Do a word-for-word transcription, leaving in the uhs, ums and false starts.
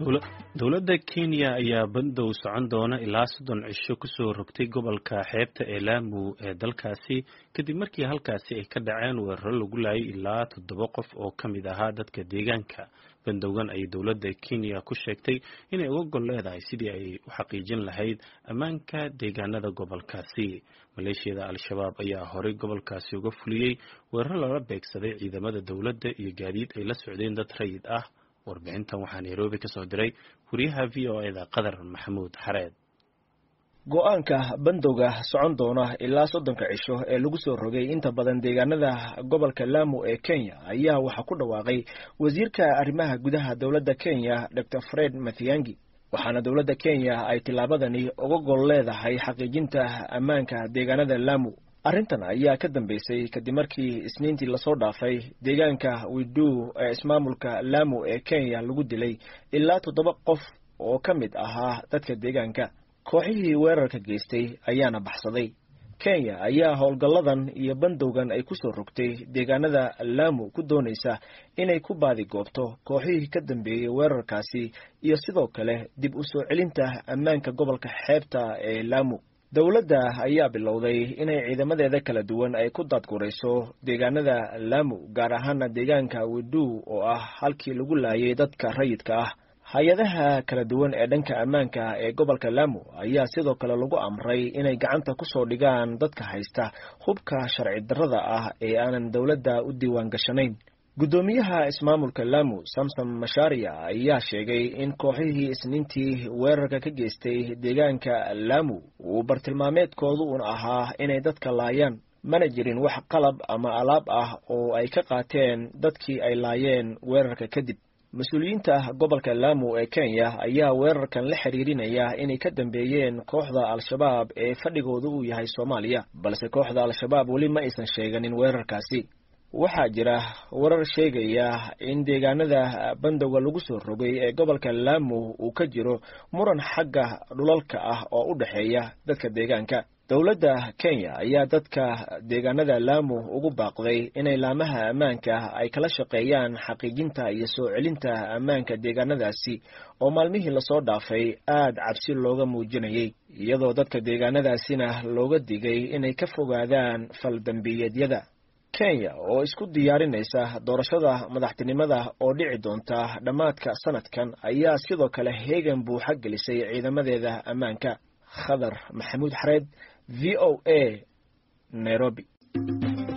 dowladda Kenya ayaa bandow socon doona ilaa soddon cisho kusoo rogtay gobolka xeebta ee Lamu ee dalkaasi kadib markii halkaasi ay ka dhaceen weeraro lagu laayay ilaa toddoba qof oo ka mid ahaa dadka deegaanka. bandowgan ay dowladda Kenya ku sheegtay inay uga gol leedahay sidii ay u xaqiijin lahayd ammaanka deegaanada gobolkaasi. maleeshiyada al-shabaab ayaa horey gobolkaasi uga fuliyey weeraro lala beegsaday ciidamada dowladda iyo gaadiid ay la socdeen dad rayid ah. warbixintan waxaa Nairobi ka soo diray wariyaha V O A da Qadar Maxamuud Xareed. go-aanka bandowga socon doona ilaa soddonka cisho ee lagu soo rogay inta badan deegaanada gobolka Lamu ee Kenya ayaa waxa ku dhawaaqay wasiirka arrimaha gudaha dowladda Kenya Doctor Fred Matiang'i. waxaana dowladda Kenya ay tilaabadani uga gol leedahay xaqiijinta ammaanka deegaanada Lamu. arrintan ayaa ka dambeysay kadib markii isniintii lasoo dhaafay deegaanka Widu ee ismaamulka Lamu ee Kenya lagu dilay ilaa toddoba qof oo ka mid ahaa dadka deegaanka. kooxihii weerarka geystay ayaana baxsaday. Kenya ayaa howlgalladan iyo bandowgan ay ku soo rogtay deegaanada Lamu ku doonaysa inay ku baadi goobto kooxihii ka dambeeyay weerarkaasi iyo sidoo kale dib u soo celinta ammaanka gobolka xeebta ee Lamu. dowladda ayaa bilowday inay ciidamadeeda kala duwan ay ku daadgurayso deegaanada Lamu, gaar ahaana deegaanka Widu oo ah halkii lagu laayay dadka rayidka ah. hay-adaha kala duwan ee dhanka ammaanka ee gobolka Lamu ayaa sidoo kale lagu amray inay gacanta ku soo dhigaan dadka haysta hubka sharci darrada ah ee aanan dowladda u diiwaan gashanayn. gudoomiyaha ismaamulka Lamu Samson Masharia ayaa sheegay in kooxihii isniintii weerarka ka geystay deegaanka Lamu uu bartilmaameedkoodu un ahaa inay dadka laayaan, mana jirin wax qalab ama alaab ah oo ay ka qaateen dadkii ay laayeen weerarka kadib. mas-uuliyiinta gobolka Lamu ee Kenya ayaa weerarkan la xiriirinaya inay ka dambeeyeen kooxda al-shabaab ee fadhigoodu uu yahay Soomaaliya, balse kooxda al-shabaab weli ma aysan sheeganin weerarkaasi. waxaa jira warar sheegaya in deegaanada bandowga lagu soo rogay ee gobolka Lamu uu ka jiro muran xagga dhulalka ah oo u dhaxeeya dadka deegaanka. dowladda Kenya ayaa dadka deegaanada Lamu ugu baaqday inay laamaha ammaanka ay kala shaqeeyaan xaqiijinta iyo soo celinta ammaanka deegaanadaasi oo maalmihii lasoo dhaafay aad cabsi looga muujinayay, iyadoo dadka deegaanadaasina looga digay inay ka fogaadaan faldambiyeedyada. Kenya oo isku diyaarinaysa doorashada madaxtinimada oo dhici doonta dhammaadka sanadkan ayaa sidoo kale heegan buuxa gelisay ciidamadeeda ammaanka. Qadar Maxamuud Xareed, V O A, Nairobi.